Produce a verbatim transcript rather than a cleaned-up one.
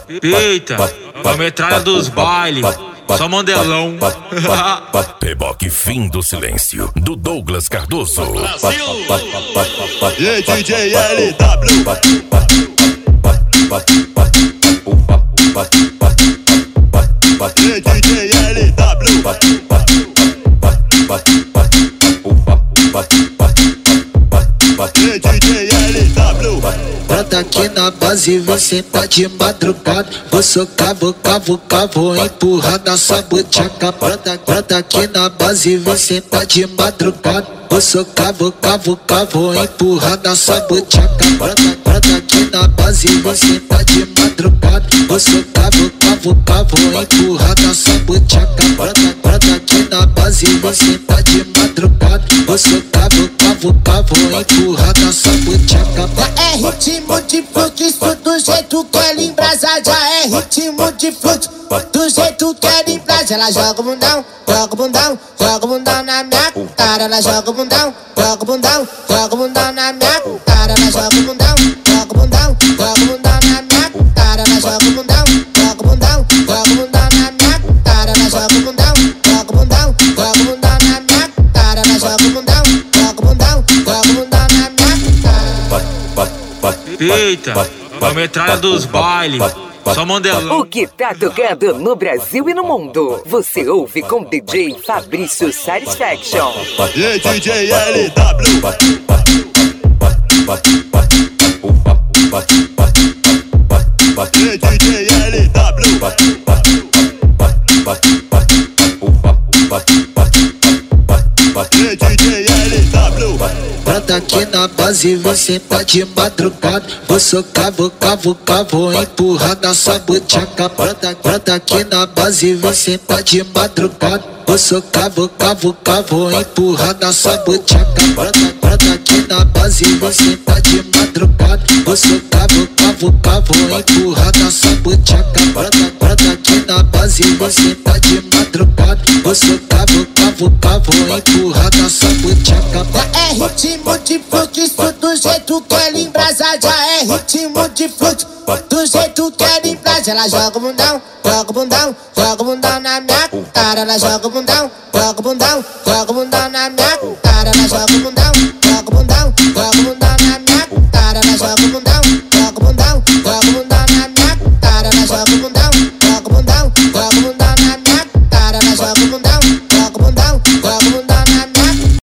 Eita, a metralha dos bailes, só mandelão. Reboque fim do silêncio, do Douglas Cardoso. E D J L W. E D J L W. E D J L W. Brota aqui na base, vem sentar de madrugada. Vou socar, vou cavo, cavo, empurrar na sua buchaca. Brota, brota aqui na base, vem sentar de madrugada. Vou socar, vou cavo, cavo, empurrar na sua buchaca. Brota, brota aqui na base, vem sentar de madrugada. Vou socar, vou cavo, cavo, empurrar na sua buchaca. Brota, brota aqui na base, vem sentar de madrugada. Vou socar, vou cavo, cavo, empurrar na sua buchaca. É ritmo de fluxo, do jeito que ela embrasa. Já é ritmo de fluxo, do jeito que ela embrasa. Ela joga o bundão, joga o bundão, joga o bundão na minha cara. Ela joga o bundão, joga o bundão, joga o bundão na minha cara. Ela joga o bundão, joga o bundão, joga o bundão na minha cara. Ela joga o bundão, joga o bundão, joga o bundão na minha cara. Ela joga o bundão, joga o bundão, joga o bundão na minha cara. Ela joga o bundão, joga o bundão, joga o bundão na minha cara. Eita, a metralha dos bailes, só mandelão. O que tá tocando no Brasil e no mundo, você ouve com D J Fabrício Satisfaction. E D J L W. E D J L W. E D J L W. Brota aqui na base, vem sentar de madrugada. Vou socar, vou cavo, cavo, empurrar na sua buchaca. Brota, brota aqui na base, vem sentar de madrugada. Vou socar, vou cavo, cavo, empurrar na sua buchaca. Brota, brota aqui na base, vem sentar de madrugada. Vou socar, vou cavo, cavo, empurrar na sua buchaca. Brota, brota aqui na base, vem sentar de madrugada. Vou socar, vou cavo, cavo, empurrar na sua buchaca. É ritmo de fluxo, do jeito que ela embrasa. Já é ritmo de fluxo, do jeito que ela embrasa. Ela joga o bundão, joga o bundão, joga o bundão na minha cara. Ela joga o bundão, joga o bundão, joga o bundão na minha